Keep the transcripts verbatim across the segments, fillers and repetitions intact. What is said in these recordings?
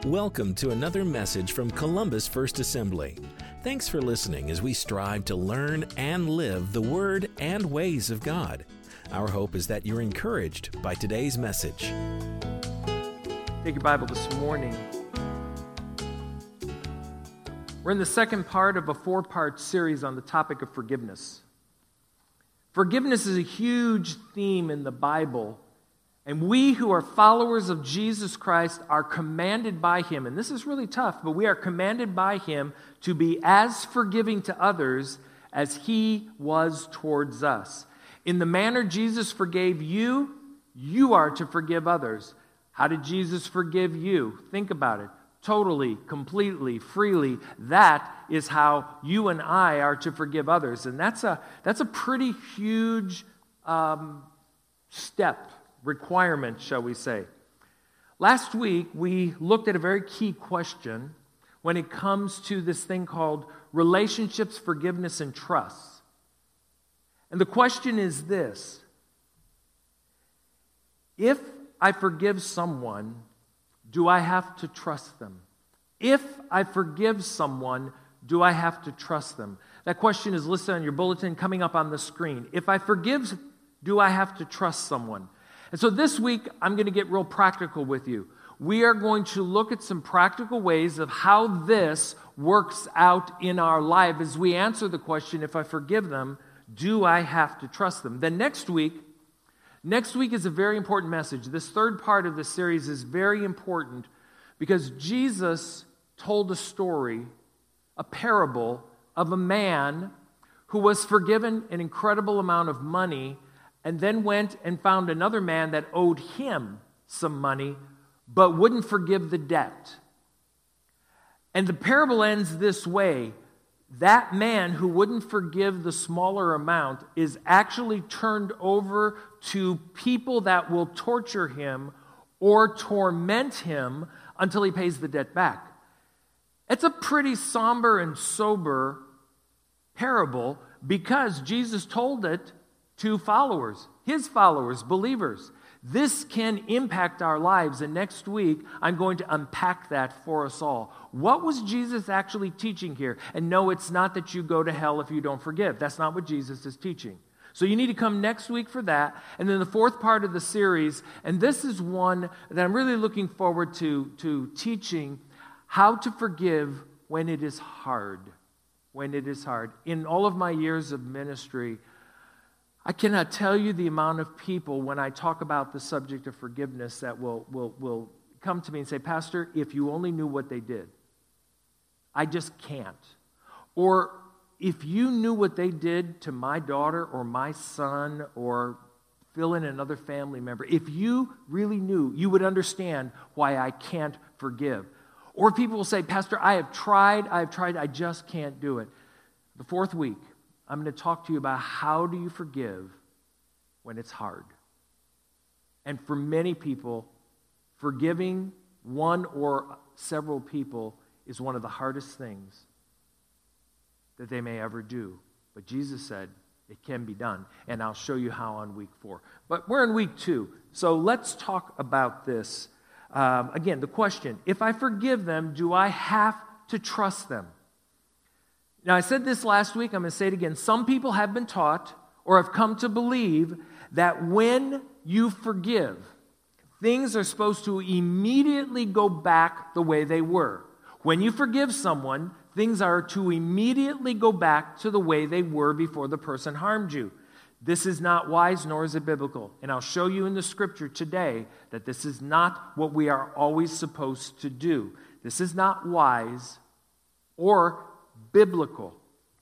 Welcome to another message from Columbus First Assembly. Thanks for listening as we strive to learn and live the Word and ways of God. Our hope is that you're encouraged by today's message. Take your Bible this morning. We're in the second part of a four-part series on the topic of forgiveness. Forgiveness is a huge theme in the Bible, and we who are followers of Jesus Christ are commanded by Him, and this is really tough, but we are commanded by Him to be as forgiving to others as He was towards us. In the manner Jesus forgave you, you are to forgive others. How did Jesus forgive you? Think about it. Totally, completely, freely. That is how you and I are to forgive others. And that's a, that's a pretty huge um, step, requirement, shall we say. Last week, we looked at a very key question when it comes to this thing called relationships, forgiveness, and trust. And the question is this: if I forgive someone, do I have to trust them? If I forgive someone, do I have to trust them? That question is listed on your bulletin coming up on the screen. If I forgive, do I have to trust someone? And so this week, I'm going to get real practical with you. We are going to look at some practical ways of how this works out in our life as we answer the question, if I forgive them, do I have to trust them? Then next week, next week is a very important message. This third part of the series is very important because Jesus told a story, a parable of a man who was forgiven an incredible amount of money and then went and found another man that owed him some money but wouldn't forgive the debt. And the parable ends this way: that man who wouldn't forgive the smaller amount is actually turned over to people that will torture him or torment him until he pays the debt back. It's a pretty somber and sober parable because Jesus told it to followers, his followers, believers. This can impact our lives, and next week I'm going to unpack that for us all. What was Jesus actually teaching here? And no, it's not that you go to hell if you don't forgive. That's not what Jesus is teaching. So you need to come next week for that. And then the fourth part of the series, and this is one that I'm really looking forward to, to teaching, how to forgive when it is hard. When it is hard. In all of my years of ministry, I cannot tell you the amount of people when I talk about the subject of forgiveness that will, will, will come to me and say, "Pastor, if you only knew what they did." I just can't. Or, if you knew what they did to my daughter or my son or fill in another family member, if you really knew, you would understand why I can't forgive. Or people will say, "Pastor, I have tried, I have tried, I just can't do it." The fourth week, I'm going to talk to you about how do you forgive when it's hard. And for many people, forgiving one or several people is one of the hardest things that they may ever do. But Jesus said it can be done, and I'll show you how on week four. But we're in week two, so let's talk about this. Um, again, the question, if I forgive them, do I have to trust them? Now, I said this last week, I'm going to say it again. Some people have been taught or have come to believe that when you forgive, things are supposed to immediately go back the way they were. When you forgive someone, things are to immediately go back to the way they were before the person harmed you. This is not wise, nor is it biblical. And I'll show you in the scripture today that this is not what we are always supposed to do. This is not wise or biblical.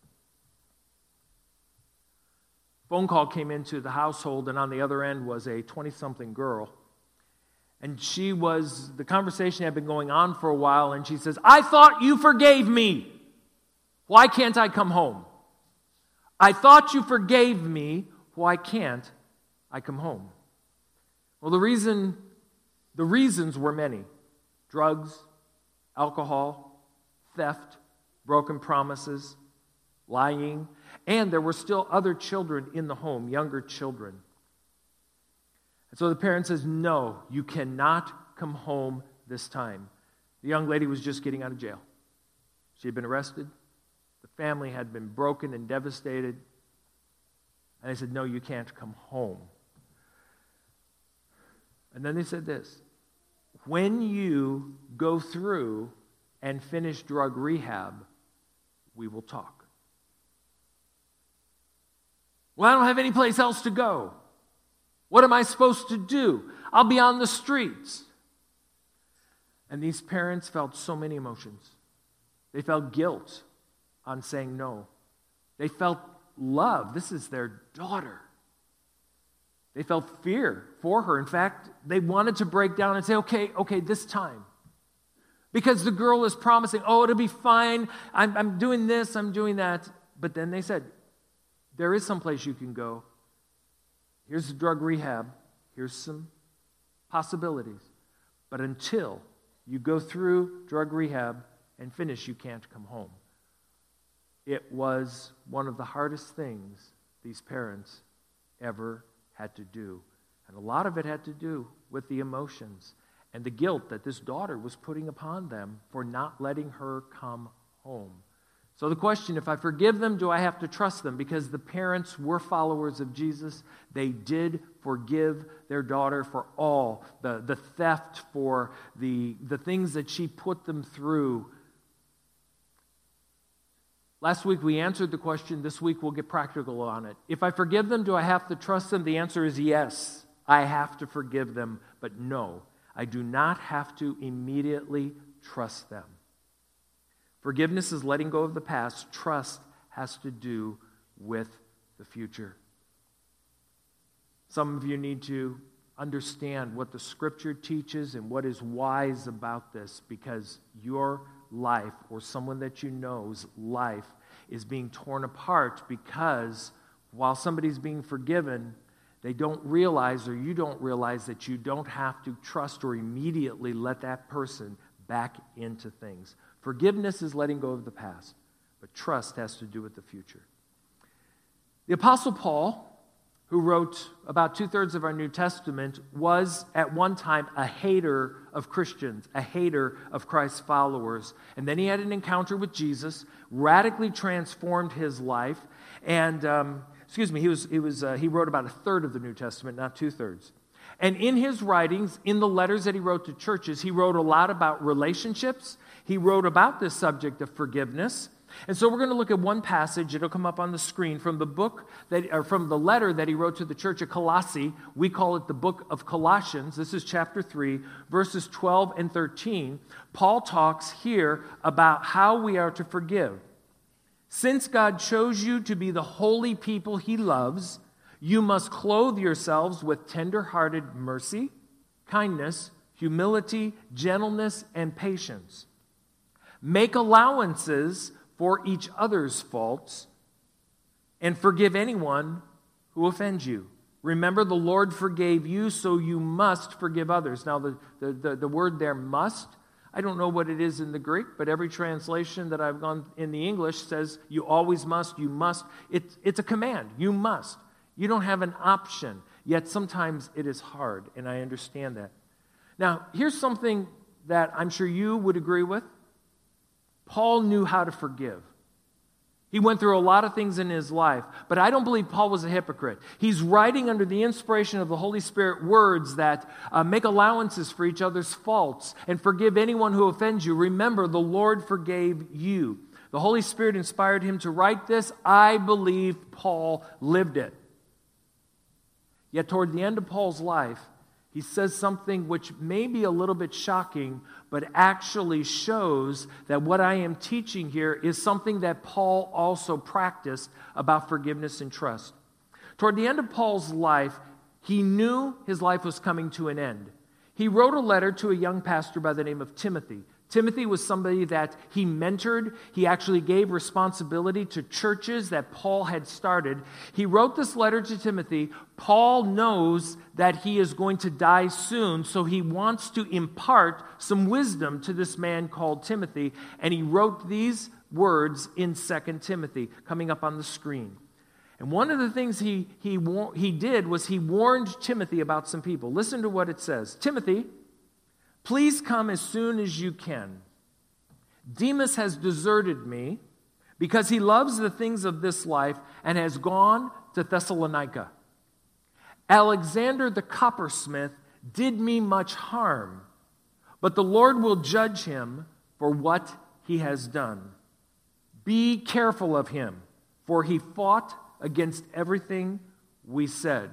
Phone call came into the household, and on the other end was a twenty-something girl. And she was, the conversation had been going on for a while, and she says, "I thought you forgave me. Why can't I come home? I thought you forgave me. Why can't I come home?" Well, the reason, the reasons were many. Drugs, alcohol, theft, broken promises, lying, and there were still other children in the home, younger children. And so the parent says, "No, you cannot come home this time." The young lady was just getting out of jail. She had been arrested. The family had been broken and devastated. And they said, no, you can't come home. And then they said this, when you go through and finish drug rehab, we will talk. Well, I don't have any place else to go. What am I supposed to do? I'll be on the streets. And these parents felt so many emotions. They felt guilt on saying no. They felt love. This is their daughter. They felt fear for her. In fact, they wanted to break down and say, okay, okay, this time. Because the girl is promising, oh, it'll be fine. I'm, I'm doing this, I'm doing that. But then they said, there is some place you can go. Here's the drug rehab. Here's some possibilities. But until you go through drug rehab and finish, you can't come home. It was one of the hardest things these parents ever had to do. And a lot of it had to do with the emotions and the guilt that this daughter was putting upon them for not letting her come home. So the question, if I forgive them, do I have to trust them? Because the parents were followers of Jesus. They did forgive their daughter for all the, the theft, for the, the things that she put them through. Last week we answered the question. This week we'll get practical on it. If I forgive them, do I have to trust them? The answer is yes. I have to forgive them. But no, I do not have to immediately trust them. Forgiveness is letting go of the past. Trust has to do with the future. Some of you need to understand what the Scripture teaches and what is wise about this, because your life or someone that you know's life is being torn apart because while somebody's being forgiven, they don't realize, or you don't realize, that you don't have to trust or immediately let that person back into things. Forgiveness is letting go of the past, but trust has to do with the future. The Apostle Paul, who wrote about two-thirds of our New Testament, was at one time a hater of Christians, a hater of Christ's followers. And then he had an encounter with Jesus, radically transformed his life, and, um, excuse me, he was he was uh, he wrote about a third of the New Testament, not two-thirds. And in his writings, in the letters that he wrote to churches, he wrote a lot about relationships. He wrote about this subject of forgiveness. And so we're going to look at one passage. It'll come up on the screen from the book that, or from the letter that he wrote to the church of Colossae. We call it the book of Colossians. This is chapter three, verses twelve and thirteen. Paul talks here about how we are to forgive. Since God chose you to be the holy people he loves, you must clothe yourselves with tender-hearted mercy, kindness, humility, gentleness, and patience. Make allowances for each other's faults, and forgive anyone who offends you. Remember, the Lord forgave you, so you must forgive others. Now, the, the, the, the word there, must, I don't know what it is in the Greek, but every translation that I've gone in the English says you always must, you must. It, it's a command. You must. You don't have an option, yet sometimes it is hard, and I understand that. Now, here's something that I'm sure you would agree with. Paul knew how to forgive. He went through a lot of things in his life, but I don't believe Paul was a hypocrite. He's writing under the inspiration of the Holy Spirit words that uh, make allowances for each other's faults and forgive anyone who offends you. Remember, the Lord forgave you. The Holy Spirit inspired him to write this. I believe Paul lived it. Yet toward the end of Paul's life, he says something which may be a little bit shocking, but actually shows that what I am teaching here is something that Paul also practiced about forgiveness and trust. Toward the end of Paul's life, he knew his life was coming to an end. He wrote a letter to a young pastor by the name of Timothy. Timothy was somebody that he mentored. He actually gave responsibility to churches that Paul had started. He wrote this letter to Timothy. Paul knows that he is going to die soon, so he wants to impart some wisdom to this man called Timothy, and he wrote these words in Second Timothy, coming up on the screen. And one of the things he, he, he did was he warned Timothy about some people. Listen to what it says. Timothy, Please come as soon as you can. Demas has deserted me because he loves the things of this life and has gone to Thessalonica. Alexander the coppersmith did me much harm, but the Lord will judge him for what he has done. Be careful of him, for he fought against everything we said.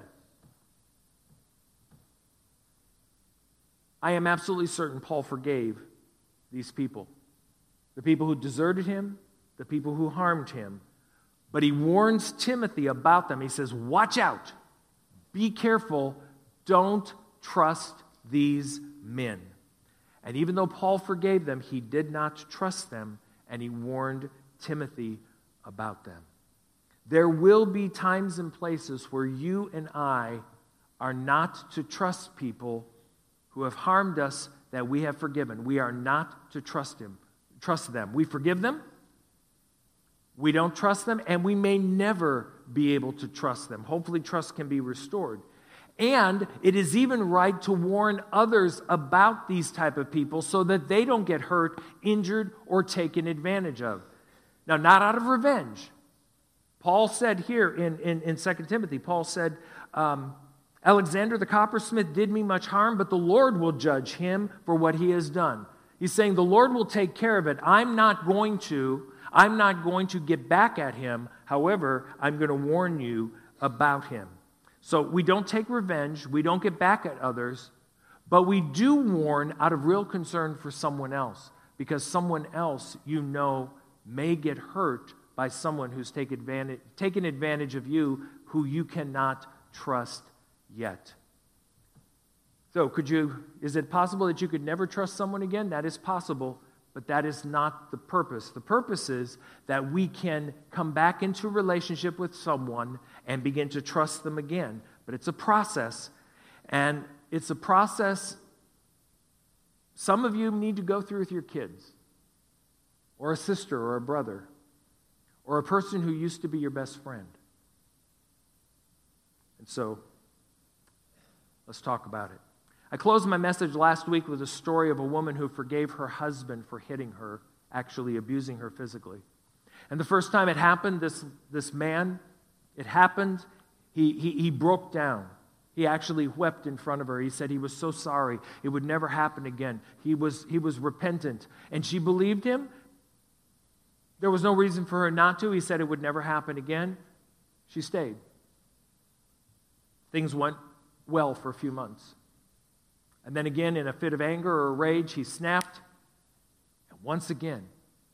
I am absolutely certain Paul forgave these people, the people who deserted him, the people who harmed him. But he warns Timothy about them. He says, watch out. Be careful. Don't trust these men. And even though Paul forgave them, he did not trust them, and he warned Timothy about them. There will be times and places where you and I are not to trust people who have harmed us that we have forgiven. We are not to trust him, trust them. We forgive them. We don't trust them, and we may never be able to trust them. Hopefully, trust can be restored. And it is even right to warn others about these type of people so that they don't get hurt, injured, or taken advantage of. Now, not out of revenge. Paul said here in, in, in Second Timothy, Paul said, um, Alexander the coppersmith did me much harm, but the Lord will judge him for what he has done. He's saying the Lord will take care of it. I'm not going to, I'm not going to get back at him. However, I'm going to warn you about him. So we don't take revenge, we don't get back at others, but we do warn out of real concern for someone else, because someone else you know may get hurt by someone who's taken advantage, taken advantage of you, who you cannot trust yet. So could you, is it possible that you could never trust someone again? That is possible, but that is not the purpose. The purpose is that we can come back into a relationship with someone and begin to trust them again. But it's a process, and it's a process some of you need to go through with your kids, or a sister, or a brother, or a person who used to be your best friend. And so, let's talk about it. I closed my message last week with a story of a woman who forgave her husband for hitting her, actually abusing her physically. And the first time it happened, this, this man, it happened, he, he, he broke down. He actually wept in front of her. He said he was so sorry. It would never happen again. He was, he was repentant. And she believed him. There was no reason for her not to. He said it would never happen again. She stayed. Things went well for a few months. And then again, in a fit of anger or rage, he snapped. And once again,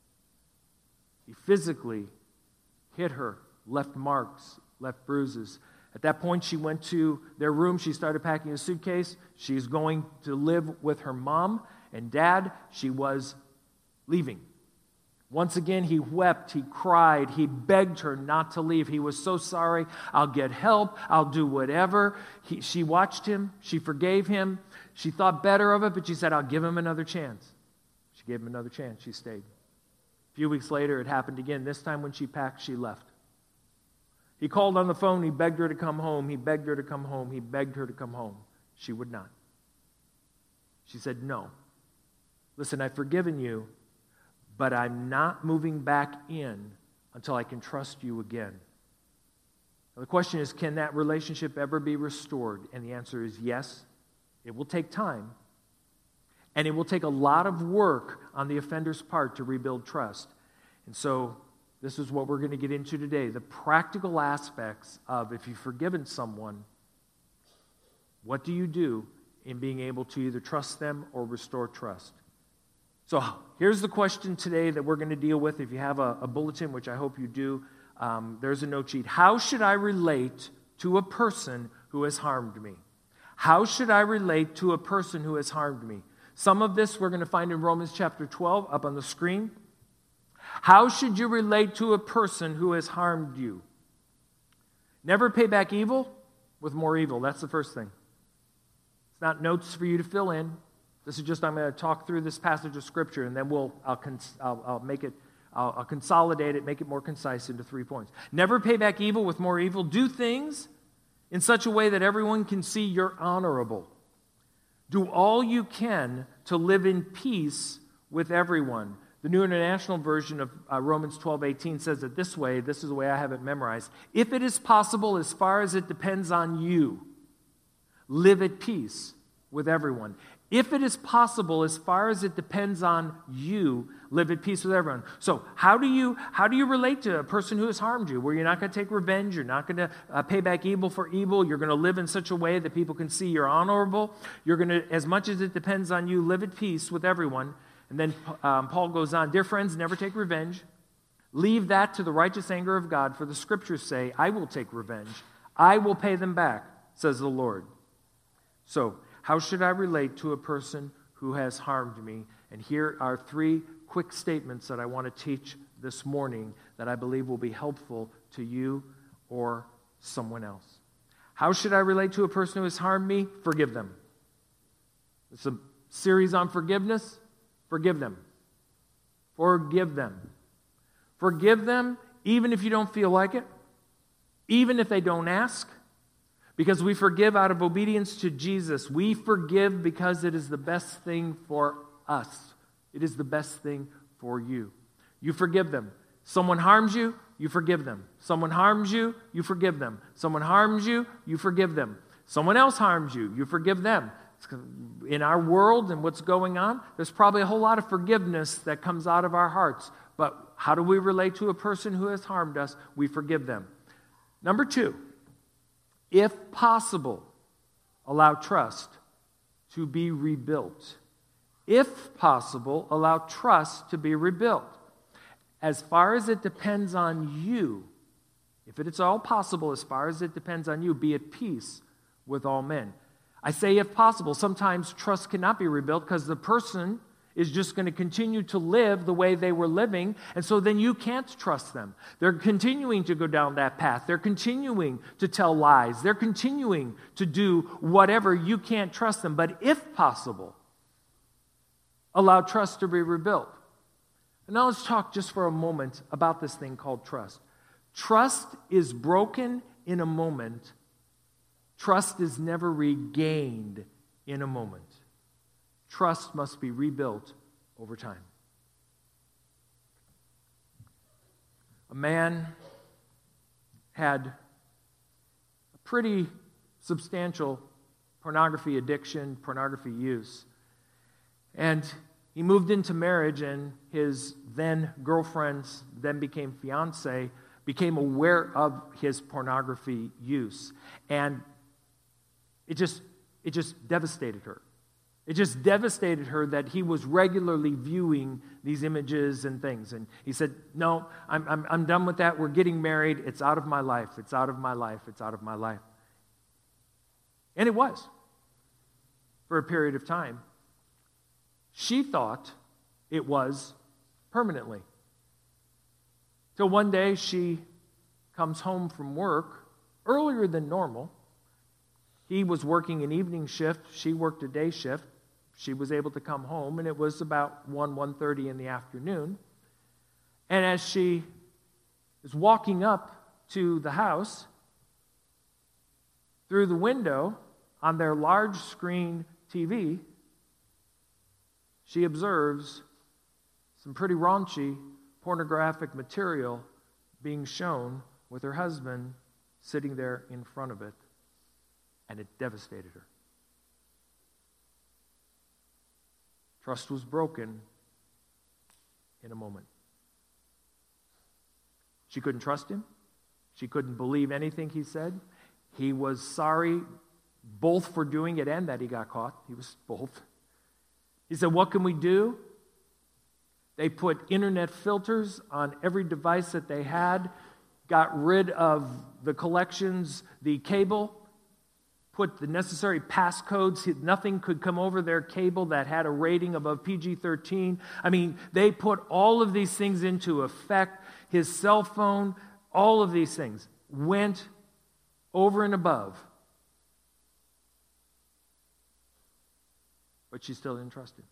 he physically hit her, left marks, left bruises. At that point, she went to their room. She started packing a suitcase. She's going to live with her mom and dad. She was leaving. Once again, he wept, he cried, he begged her not to leave. He was so sorry. I'll get help. I'll do whatever. He, she watched him. She forgave him. She thought better of it, but she said, I'll give him another chance. She gave him another chance. She stayed. A few weeks later, it happened again. This time when she packed, she left. He called on the phone. He begged her to come home. He begged her to come home. He begged her to come home. She would not. She said, no. Listen, I've forgiven you, but I'm not moving back in until I can trust you again. Now, the question is, can that relationship ever be restored? And the answer is yes. It will take time. And it will take a lot of work on the offender's part to rebuild trust. And so this is what we're going to get into today. The practical aspects of if you've forgiven someone, what do you do in being able to either trust them or restore trust? So here's the question today that we're going to deal with. If you have a, a bulletin, which I hope you do, um, there's a note sheet. How should I relate to a person who has harmed me? How should I relate to a person who has harmed me? Some of this we're going to find in Romans chapter twelve up on the screen. How should you relate to a person who has harmed you? Never pay back evil with more evil. That's the first thing. It's not notes for you to fill in. This is just, I'm going to talk through this passage of Scripture, and then we'll, I'll, cons- I'll, I'll make it, I'll, I'll consolidate it, make it more concise into three points. Never pay back evil with more evil. Do things in such a way that everyone can see you're honorable. Do all you can to live in peace with everyone. The New International Version of uh, Romans twelve eighteen says it this way. This is the way I have it memorized. If it is possible, as far as it depends on you, live at peace with everyone. If it is possible, as far as it depends on you, live at peace with everyone. So how do you how do you relate to a person who has harmed you, where you're not going to take revenge, you're not going to uh, pay back evil for evil, you're going to live in such a way that people can see you're honorable, you're going to, as much as it depends on you, live at peace with everyone. And then um, Paul goes on, dear friends, never take revenge. Leave that to the righteous anger of God, for the scriptures say, I will take revenge. I will pay them back, says the Lord. So, how should I relate to a person who has harmed me? And here are three quick statements that I want to teach this morning that I believe will be helpful to you or someone else. How should I relate to a person who has harmed me? Forgive them. It's a series on forgiveness. Forgive them. Forgive them. Forgive them even if you don't feel like it, even if they don't ask. Because we forgive out of obedience to Jesus. We forgive because it is the best thing for us. It is the best thing for you. You forgive them. Someone harms you, you forgive them. Someone harms you, you forgive them. Someone harms you, you forgive them. Someone else harms you, you forgive them. In our world and what's going on, there's probably a whole lot of forgiveness that comes out of our hearts. But how do we relate to a person who has harmed us? We forgive them. Number two, if possible, allow trust to be rebuilt. If possible, allow trust to be rebuilt. As far as it depends on you, if it is all possible, as far as it depends on you, be at peace with all men. I say if possible. Sometimes trust cannot be rebuilt because the person is just going to continue to live the way they were living, and so then you can't trust them. They're continuing to go down that path. They're continuing to tell lies. They're continuing to do whatever. You can't trust them. But if possible, allow trust to be rebuilt. And now let's talk just for a moment about this thing called trust. Trust is broken in a moment. Trust is never regained in a moment. Trust must be rebuilt over time. A man had a pretty substantial pornography addiction, pornography use. And he moved into marriage, and his then girlfriend, then became fiance, became aware of his pornography use. And it just, it just devastated her. It just devastated her that he was regularly viewing these images and things. And he said, no, I'm, I'm, I'm done with that. We're getting married. It's out of my life. It's out of my life. It's out of my life. And it was for a period of time. She thought it was permanently. Till one day she comes home from work earlier than normal. He was working an evening shift. She worked a day shift. She was able to come home, and it was about one, one thirty in the afternoon. And as she is walking up to the house, through the window on their large screen T V, she observes some pretty raunchy pornographic material being shown with her husband sitting there in front of it. And it devastated her. Trust was broken in a moment. She couldn't trust him. She couldn't believe anything he said. He was sorry both for doing it and that he got caught. He was both. He said, what can we do? They put internet filters on every device that they had, got rid of the collections, the cable, put the necessary passcodes. Nothing could come over their cable that had a rating above P G thirteen. I mean, they put all of these things into effect. His cell phone, all of these things went over and above. But she still didn't trust him.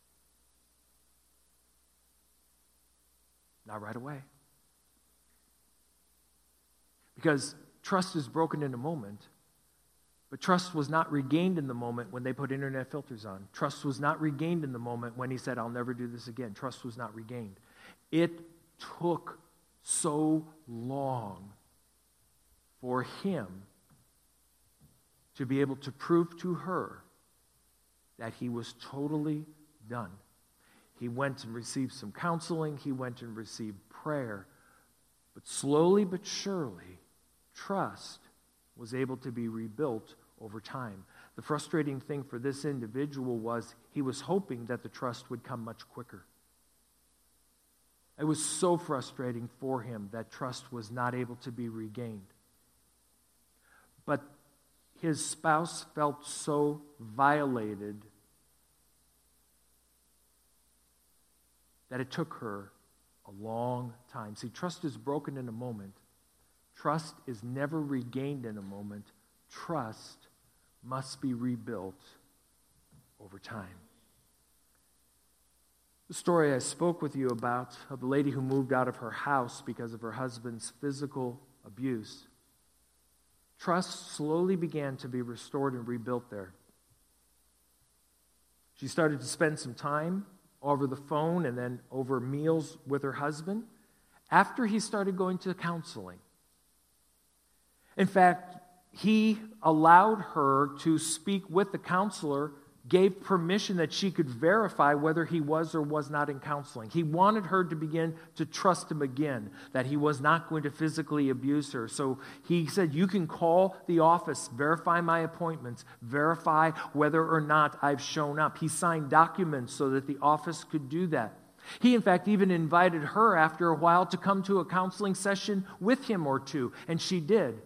Not right away. Because trust is broken in a moment. But trust was not regained in the moment when they put internet filters on. Trust was not regained in the moment when he said, I'll never do this again. Trust was not regained. It took so long for him to be able to prove to her that he was totally done. He went and received some counseling. He went and received prayer. But slowly but surely, trust was able to be rebuilt over time. The frustrating thing for this individual was he was hoping that the trust would come much quicker. It was so frustrating for him that trust was not able to be regained. But his spouse felt so violated that it took her a long time. See, trust is broken in a moment. Trust is never regained in a moment. Trust must be rebuilt over time. The story I spoke with you about of the lady who moved out of her house because of her husband's physical abuse, trust slowly began to be restored and rebuilt there. She started to spend some time over the phone and then over meals with her husband after he started going to counseling. In fact, he allowed her to speak with the counselor, gave permission that she could verify whether he was or was not in counseling. He wanted her to begin to trust him again, that he was not going to physically abuse her. So he said, you can call the office, verify my appointments, verify whether or not I've shown up. He signed documents so that the office could do that. He, in fact, even invited her after a while to come to a counseling session with him or two, and she did.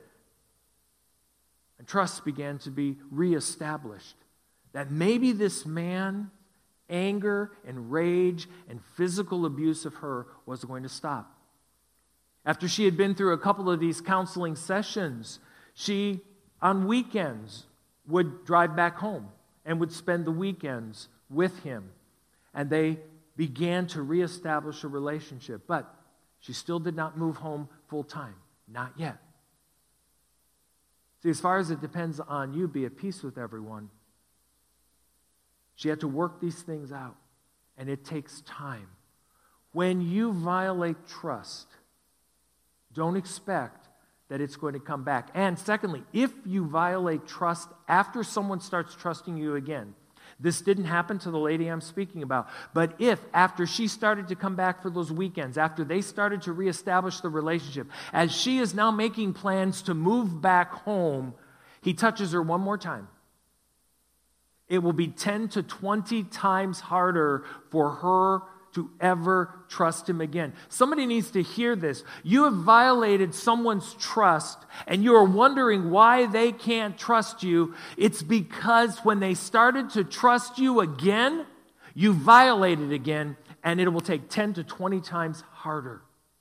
And trust began to be reestablished. That maybe this man, anger and rage and physical abuse of her was going to stop. After she had been through a couple of these counseling sessions, she, on weekends, would drive back home and would spend the weekends with him. And they began to reestablish a relationship. But she still did not move home full time. Not yet. See, as far as it depends on you, be at peace with everyone. She had to work these things out, and it takes time. When you violate trust, don't expect that it's going to come back. And secondly, if you violate trust after someone starts trusting you again, this didn't happen to the lady I'm speaking about, but if after she started to come back for those weekends, after they started to reestablish the relationship, as she is now making plans to move back home, he touches her one more time, it will be ten to twenty times harder for her to ever trust him again. Somebody needs to hear this. You have violated someone's trust, and you are wondering why they can't trust you. It's because when they started to trust you again, you violated again, and it will take ten to twenty times harder.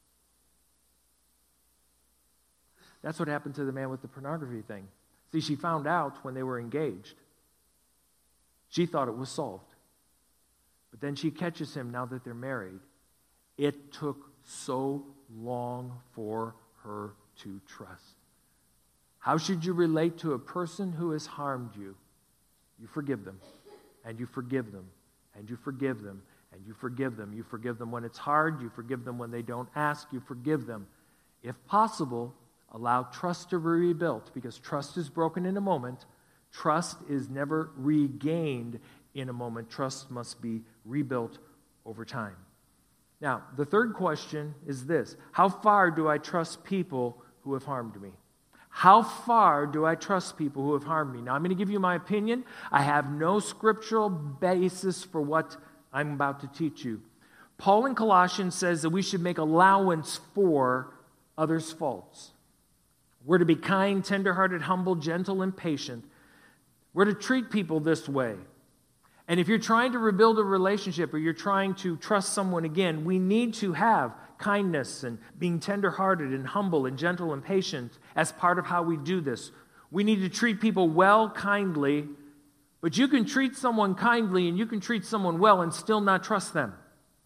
That's what happened to the man with the pornography thing. See, she found out when they were engaged. She thought it was solved. But then she catches him now that they're married. It took so long for her to trust. How should you relate to a person who has harmed you? You forgive them, and you forgive them, and you forgive them, and you forgive them. You forgive them when it's hard. You forgive them when they don't ask. You forgive them. If possible, allow trust to be rebuilt, because trust is broken in a moment. Trust is never regained in a moment. Trust must be rebuilt over time. Now, the third question is this: how far do I trust people who have harmed me? How far do I trust people who have harmed me? Now, I'm going to give you my opinion. I have no scriptural basis for what I'm about to teach you. Paul in Colossians says that we should make allowance for others' faults. We're to be kind, tenderhearted, humble, gentle, and patient. We're to treat people this way. And if you're trying to rebuild a relationship or you're trying to trust someone again, we need to have kindness and being tenderhearted and humble and gentle and patient as part of how we do this. We need to treat people well, kindly, but you can treat someone kindly and you can treat someone well and still not trust them.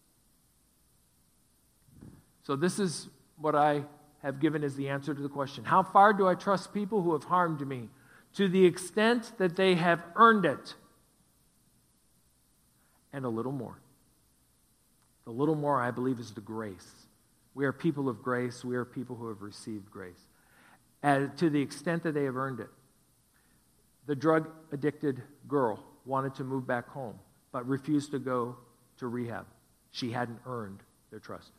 So this is what I have given as the answer to the question. How far do I trust people who have harmed me? to the extent that they have earned it, and a little more. The little more, I believe, is the grace. We are people of grace. We are people who have received grace. And to the extent that they have earned it. The drug-addicted girl wanted to move back home, but refused to go to rehab. She hadn't earned their trust.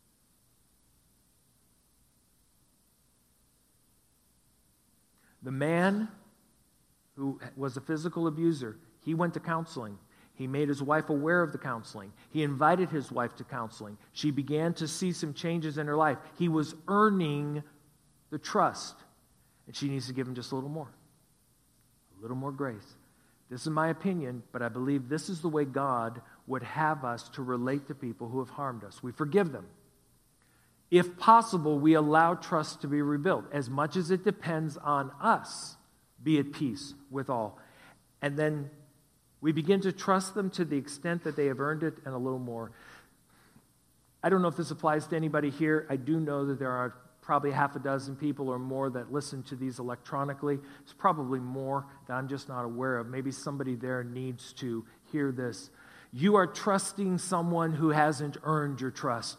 The man who was a physical abuser, he went to counseling. He made his wife aware of the counseling. He invited his wife to counseling. She began to see some changes in her life. He was earning the trust, and she needs to give him just a little more. A little more grace. This is my opinion, but I believe this is the way God would have us to relate to people who have harmed us. We forgive them. If possible, we allow trust to be rebuilt. As much as it depends on us, be at peace with all. And then we begin to trust them to the extent that they have earned it and a little more. I don't know if this applies to anybody here. I do know that there are probably half a dozen people or more that listen to these electronically. It's probably more that I'm just not aware of. Maybe somebody there needs to hear this. You are trusting someone who hasn't earned your trust.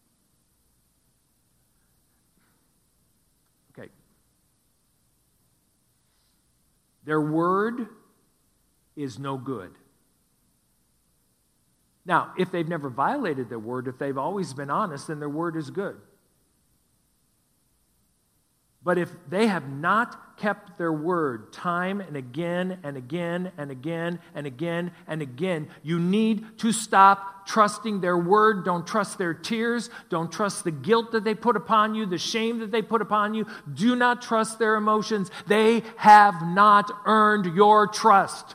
Okay. Their word is no good. Now, if they've never violated their word, if they've always been honest, then their word is good. But if they have not kept their word time and again and again and again and again and again, you need to stop trusting their word. Don't trust their tears. Don't trust the guilt that they put upon you, the shame that they put upon you. Do not trust their emotions. They have not earned your trust.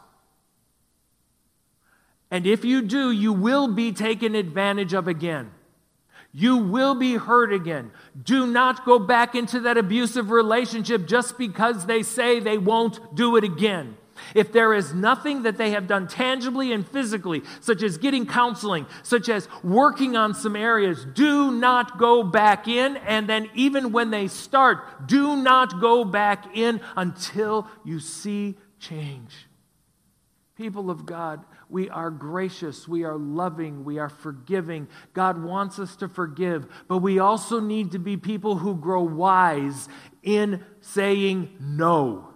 And if you do, you will be taken advantage of again. You will be hurt again. Do not go back into that abusive relationship just because they say they won't do it again. If there is nothing that they have done tangibly and physically, such as getting counseling, such as working on some areas, do not go back in. And then even when they start, do not go back in until you see change. People of God, we are gracious, we are loving, we are forgiving. God wants us to forgive, but we also need to be people who grow wise in saying no.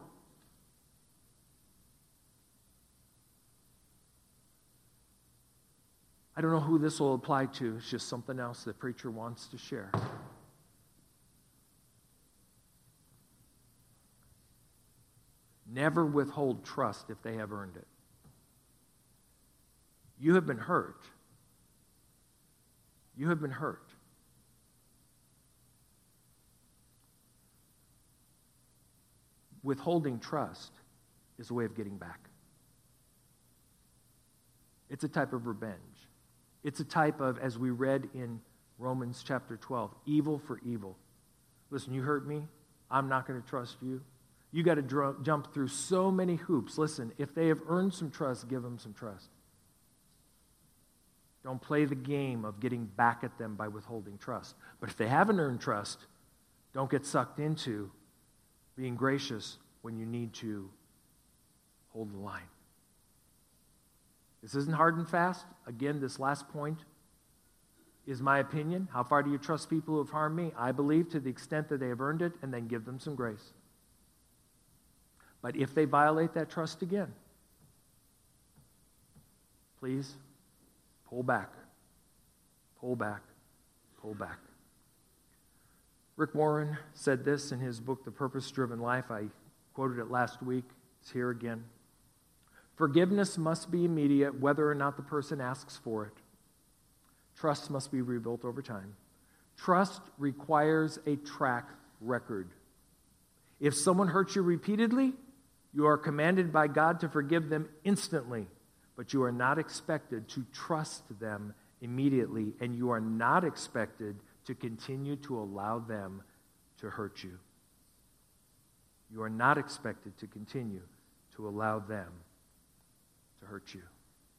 I don't know who this will apply to. It's just something else the preacher wants to share. Never withhold trust if they have earned it. You have been hurt. You have been hurt. Withholding trust is a way of getting back. It's a type of revenge. It's a type of, as we read in Romans chapter twelve, evil for evil. Listen, you hurt me, I'm not going to trust you. You got to dr- jump through so many hoops. Listen, if they have earned some trust, give them some trust. Don't play the game of getting back at them by withholding trust. But if they haven't earned trust, don't get sucked into being gracious when you need to hold the line. This isn't hard and fast. Again, this last point is my opinion. How far do you trust people who have harmed me? I believe to the extent that they have earned it, and then give them some grace. But if they violate that trust again, please pull back, pull back, pull back. Rick Warren said this in his book, The Purpose-Driven Life. I quoted it last week. It's here again. Forgiveness must be immediate, whether or not the person asks for it. Trust must be rebuilt over time. Trust requires a track record. If someone hurts you repeatedly, you are commanded by God to forgive them instantly. But you are not expected to trust them immediately, and you are not expected to continue to allow them to hurt you. You are not expected to continue to allow them to hurt you.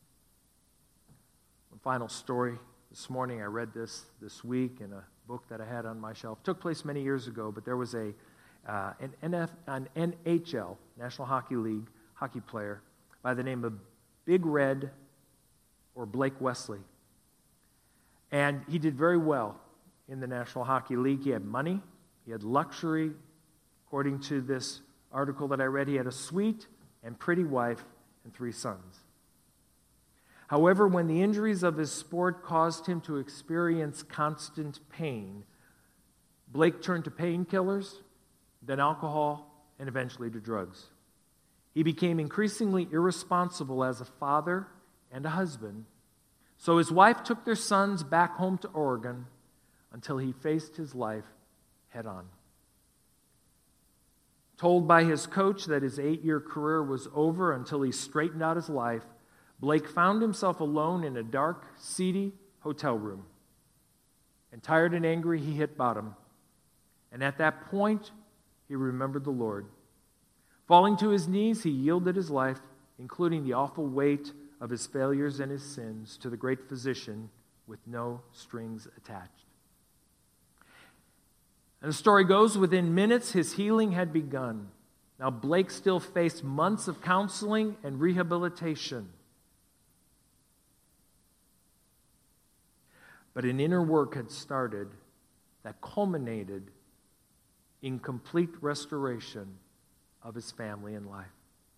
One final story. This morning I read this this week in a book that I had on my shelf. It took place many years ago, but there was a, uh, an, N F, an N H L, National Hockey League, hockey player by the name of Big Red or Blake Wesley. And he did very well in the National Hockey League. He had money, he had luxury. According to this article that I read, he had a sweet and pretty wife and three sons. However, when the injuries of his sport caused him to experience constant pain, Blake turned to painkillers, then alcohol, and eventually to drugs. He became increasingly irresponsible as a father and a husband, so his wife took their sons back home to Oregon until he faced his life head on. Told by his coach that his eight-year career was over until he straightened out his life, Blake found himself alone in a dark, seedy hotel room. And tired and angry, he hit bottom. And at that point, he remembered the Lord. Falling to his knees, he yielded his life, including the awful weight of his failures and his sins, to the great physician with no strings attached. And the story goes, within minutes, his healing had begun. Now, Blake still faced months of counseling and rehabilitation. But an inner work had started that culminated in complete restoration of his family and life.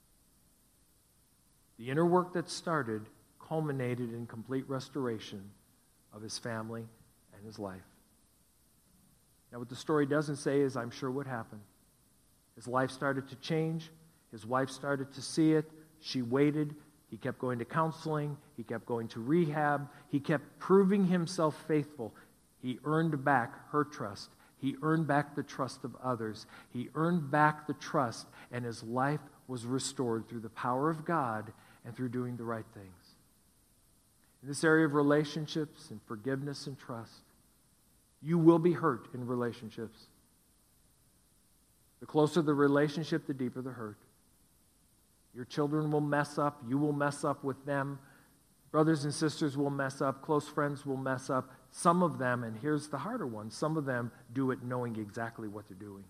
The inner work that started culminated in complete restoration of his family and his life. Now, what the story doesn't say is, I'm sure what happened. His life started to change. His wife started to see it. She waited. He kept going to counseling. He kept going to rehab. He kept proving himself faithful. He earned back her trust. He earned back the trust of others. He earned back the trust, and his life was restored through the power of God and through doing the right things. In this area of relationships and forgiveness and trust, you will be hurt in relationships. The closer the relationship, the deeper the hurt. Your children will mess up. You will mess up with them. Brothers and sisters will mess up. Close friends will mess up. Some of them, and here's the harder one, some of them do it knowing exactly what they're doing.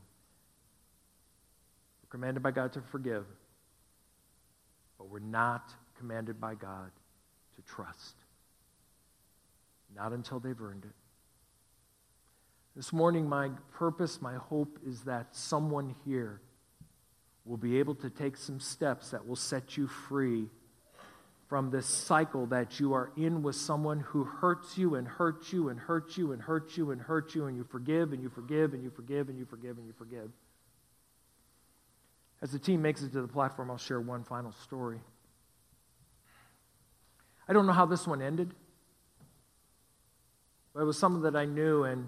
We're commanded by God to forgive, but we're not commanded by God to trust. Not until they've earned it. This morning, my purpose, my hope is that someone here will be able to take some steps that will set you free from this cycle that you are in with someone who hurts you and hurts you and hurts you and hurts you and hurts you, and you forgive and you forgive and you forgive and you forgive and you forgive. As the team makes it to the platform, I'll share one final story. I don't know how this one ended, but it was someone that I knew, and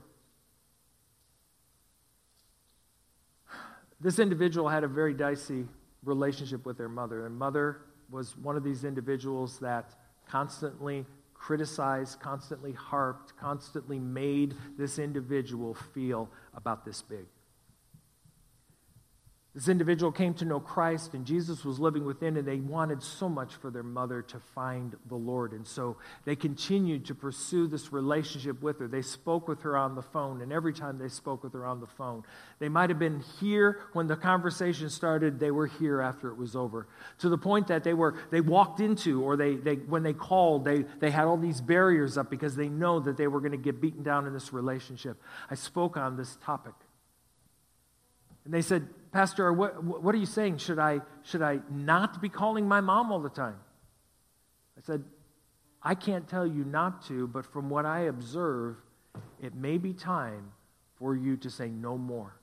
this individual had a very dicey relationship with their mother. Their mother was one of these individuals that constantly criticized, constantly harped, constantly made this individual feel about this big. This individual came to know Christ, and Jesus was living within, and they wanted so much for their mother to find the Lord. And so they continued to pursue this relationship with her. They spoke with her on the phone, and every time they spoke with her on the phone, they might have been here when the conversation started, they were here after it was over. To the point that they were, they walked into, or they, they when they called, they, they had all these barriers up because they know that they were going to get beaten down in this relationship. I spoke on this topic. And they said, Pastor, what, what are you saying? Should I, should I not be calling my mom all the time? I said, I can't tell you not to, but from what I observe, it may be time for you to say no more.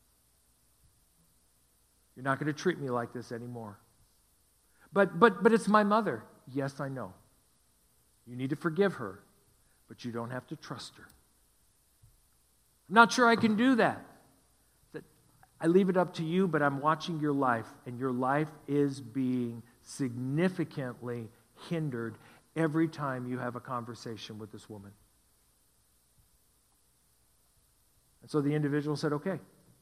You're not going to treat me like this anymore. But, but, but it's my mother. Yes, I know. You need to forgive her, but you don't have to trust her. I'm not sure I can do that. I leave it up to you, but I'm watching your life, and your life is being significantly hindered every time you have a conversation with this woman. And so the individual said, okay.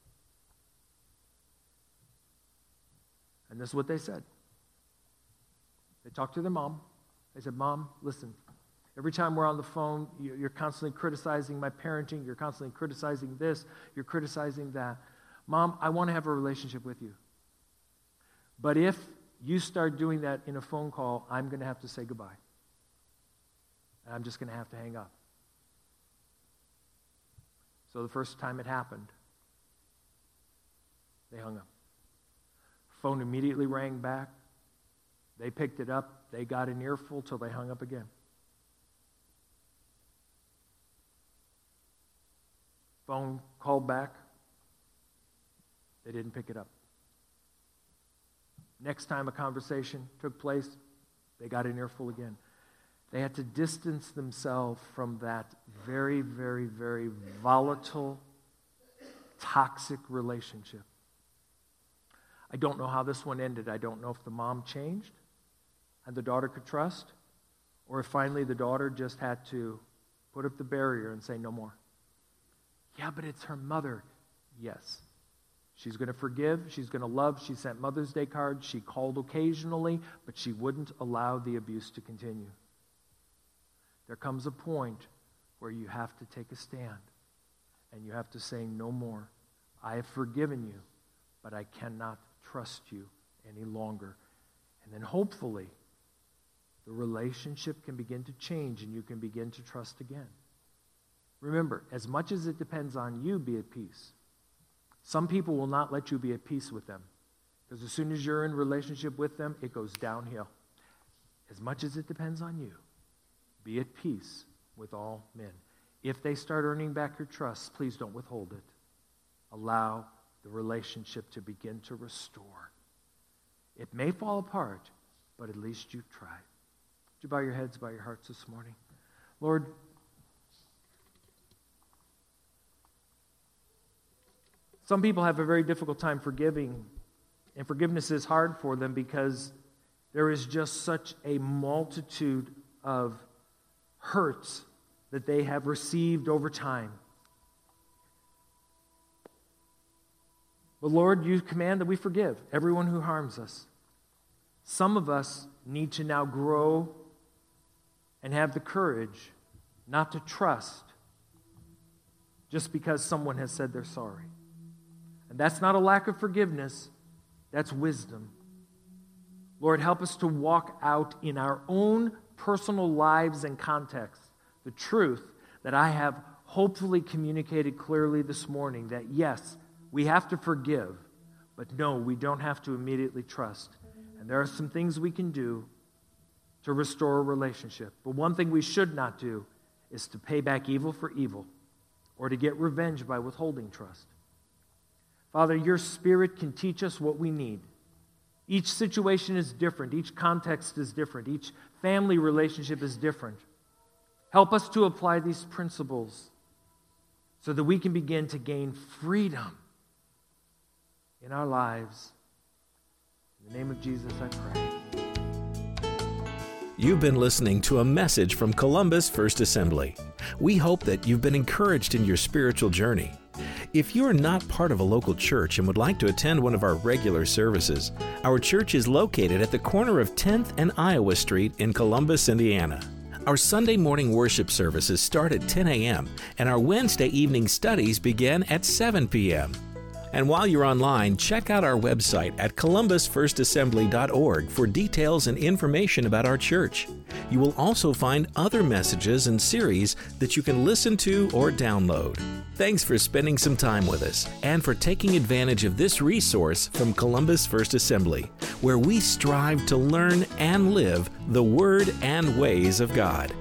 And this is what they said. They talked to their mom. They said, Mom, listen, every time we're on the phone, you're constantly criticizing my parenting. You're constantly criticizing this. You're criticizing that. Mom, I want to have a relationship with you. But if you start doing that in a phone call, I'm going to have to say goodbye. And I'm just going to have to hang up. So the first time it happened, they hung up. Phone immediately rang back. They picked it up. They got an earful till they hung up again. Phone called back. They didn't pick it up. Next time a conversation took place, they got an earful again. They had to distance themselves from that very, very, very volatile, toxic relationship. I don't know how this one ended. I don't know if the mom changed and the daughter could trust, or if finally the daughter just had to put up the barrier and say no more. Yeah, but it's her mother. Yes. She's going to forgive. She's going to love. She sent Mother's Day cards. She called occasionally, but she wouldn't allow the abuse to continue. There comes a point where you have to take a stand, and you have to say no more. I have forgiven you, but I cannot trust you any longer. And then hopefully the relationship can begin to change and you can begin to trust again. Remember, as much as it depends on you, be at peace. Some people will not let you be at peace with them, because as soon as you're in relationship with them, it goes downhill. As much as it depends on you, be at peace with all men. If they start earning back your trust, please don't withhold it. Allow the relationship to begin to restore. It may fall apart, but at least you've tried. Would you bow your heads, bow your hearts this morning? Lord, some people have a very difficult time forgiving, and forgiveness is hard for them because there is just such a multitude of hurts that they have received over time. But Lord, you command that we forgive everyone who harms us. Some of us need to now grow and have the courage not to trust just because someone has said they're sorry. And that's not a lack of forgiveness, that's wisdom. Lord, help us to walk out in our own personal lives and contexts the truth that I have hopefully communicated clearly this morning, that yes, we have to forgive, but no, we don't have to immediately trust. And there are some things we can do to restore a relationship. But one thing we should not do is to pay back evil for evil or to get revenge by withholding trust. Father, your Spirit can teach us what we need. Each situation is different. Each context is different. Each family relationship is different. Help us to apply these principles so that we can begin to gain freedom in our lives. In the name of Jesus, I pray. You've been listening to a message from Columbus First Assembly. We hope that you've been encouraged in your spiritual journey. If you're not part of a local church and would like to attend one of our regular services, our church is located at the corner of tenth and Iowa Street in Columbus, Indiana. Our Sunday morning worship services start at ten a.m. and our Wednesday evening studies begin at seven p.m. And while you're online, check out our website at columbus first assembly dot org for details and information about our church. You will also find other messages and series that you can listen to or download. Thanks for spending some time with us and for taking advantage of this resource from Columbus First Assembly, where we strive to learn and live the Word and ways of God.